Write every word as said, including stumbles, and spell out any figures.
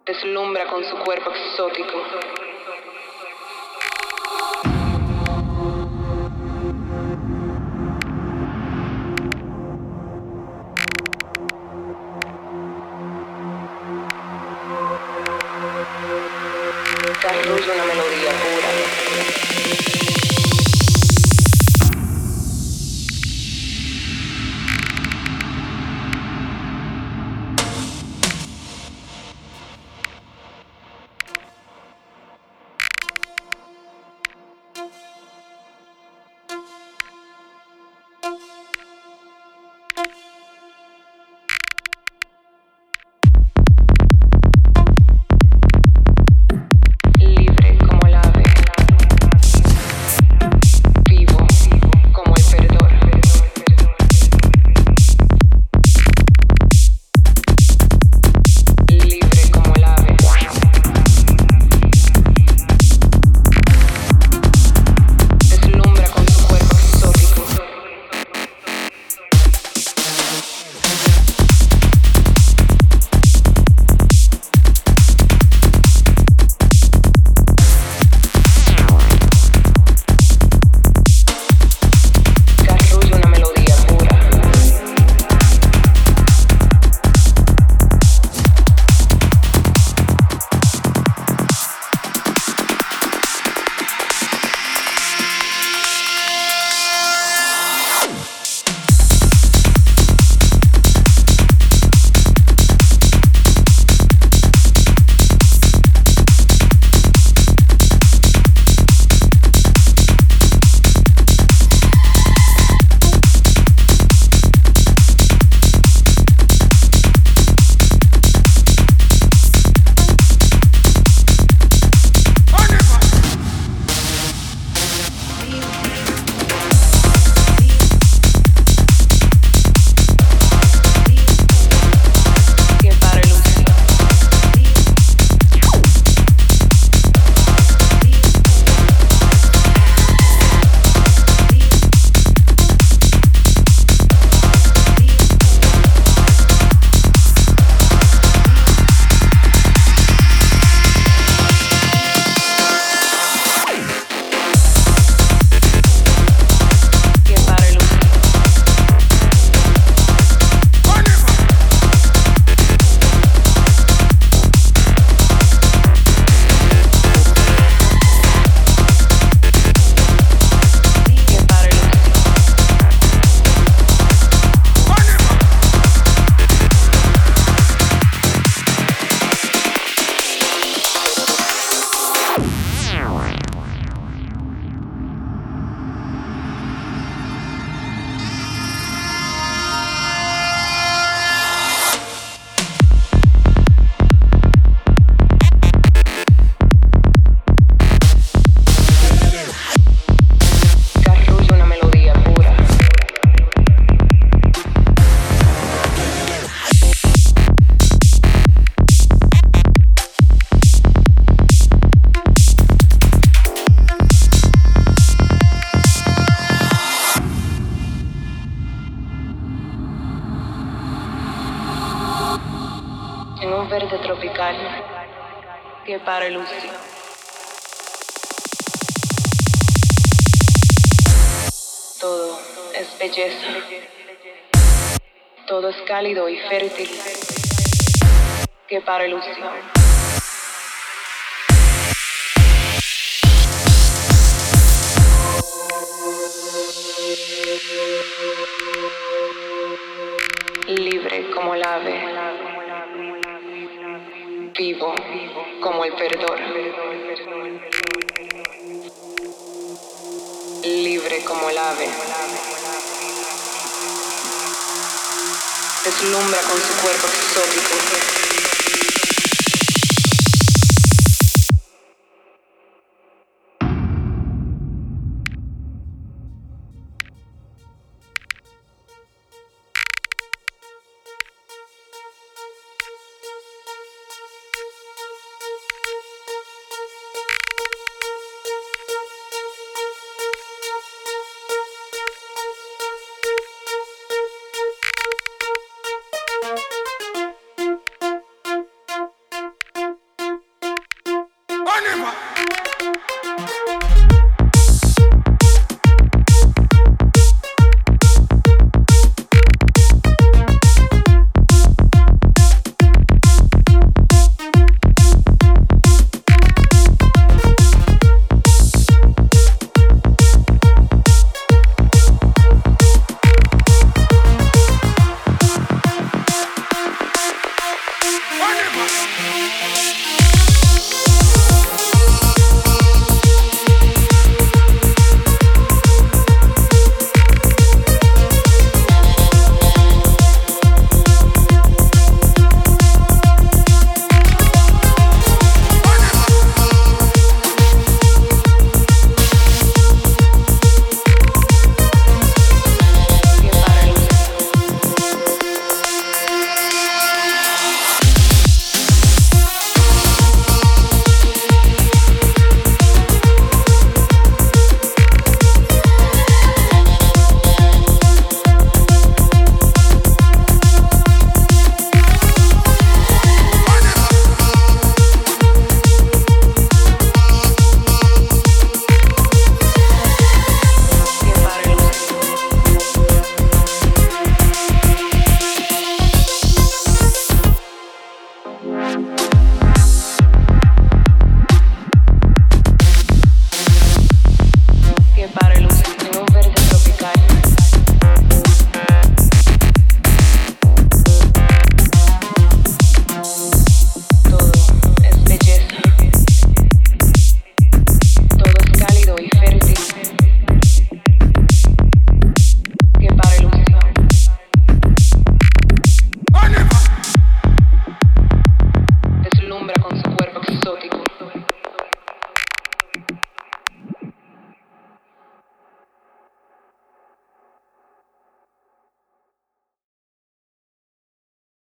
Deslumbra con su cuerpo exótico. Te arrulla una melodía pura. Libre como el ave, vivo como el perdedor. Libre como el ave. Deslumbra con su cuerpo exótico. Te arrulla una melodía pura. Que para el uso. Que para el uso. Que para el uso. Te arrulla una melodía pura. En un verde tropical que para el uso. Todo es belleza. Todo es cálido y fértil que para el uso. Libre como el ave, vivo como el perdedor. Libre como el ave. Deslumbra con su cuerpo exótico. Whenever.